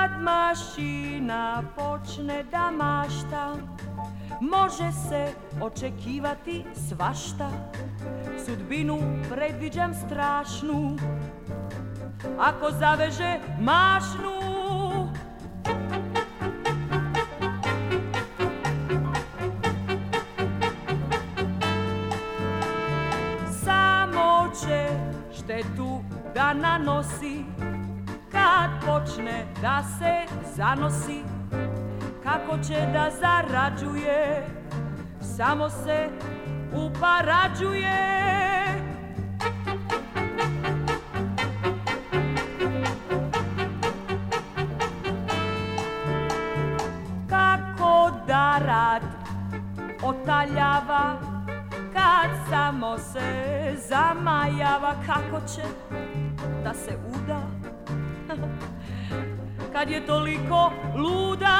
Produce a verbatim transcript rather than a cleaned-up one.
Kad mašina počne da mašta, može se očekivati svašta. Sudbinu predviđam strašnu, ako zaveže mašnu. Samo će štetu da nanosi kad počne da se zanosi. Kako će da zarađuje, samo se uparađuje. Kako da rad otaljava kad samo se zamajava. Kako će da se uda kad je toliko luda.